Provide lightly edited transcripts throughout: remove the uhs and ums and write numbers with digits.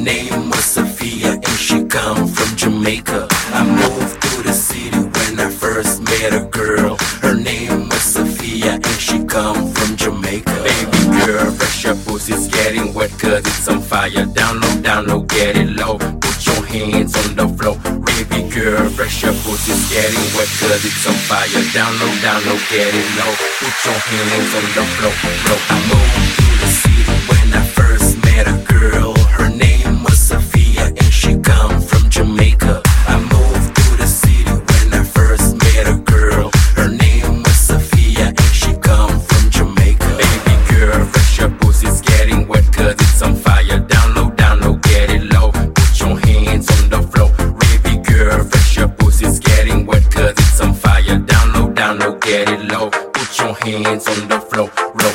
name was Sophia and she come from Jamaica. I moved through the city when I first met a girl. Her name was Sophia and she come from Jamaica. Baby girl, fresh your pussy's getting wet cause it's on fire. Down low, get it low. Put your hands on the floor. Baby girl, fresh your pussy's getting wet cause it's on fire. Down low, get it low. Put your hands on the floor. I moved through the city when I first met a girl. Her name was Sophia and she come from Jamaica. I moved through the city when I first met a girl. Her name was Sophia and she come from Jamaica. Baby girl, fresh your pussy's getting wet cause it's on fire. Down low, get it low. Put your hands on the floor. Baby girl, fresh your pussy's getting wet cause it's on fire. Down low, get it low. Put your hands on the floor.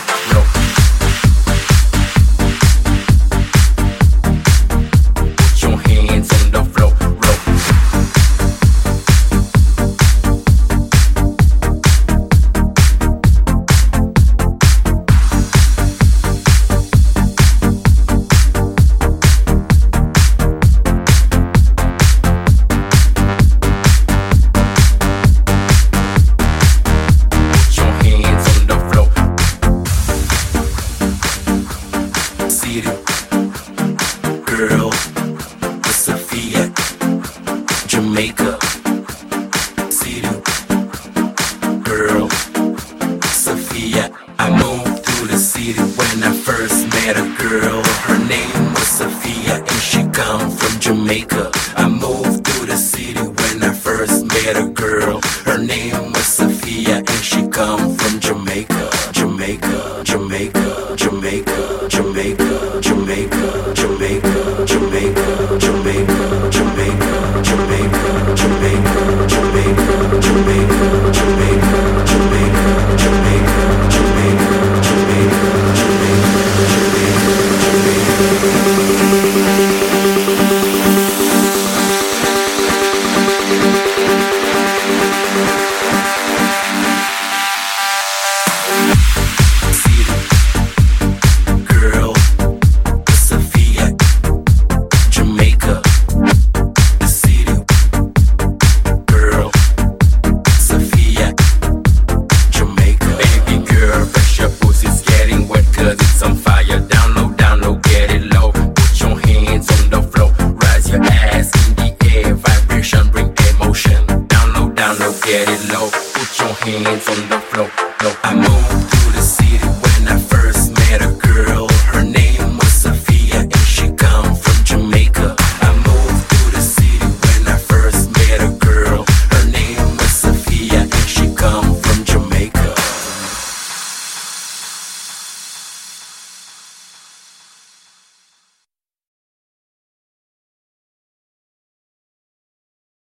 Put your hands on the floor. Girl, Sophia, Jamaica. City, girl, Sophia. I moved through the city when I first met a girl. Her name was Sophia and she come from Jamaica. I moved through the city when I first met a girl.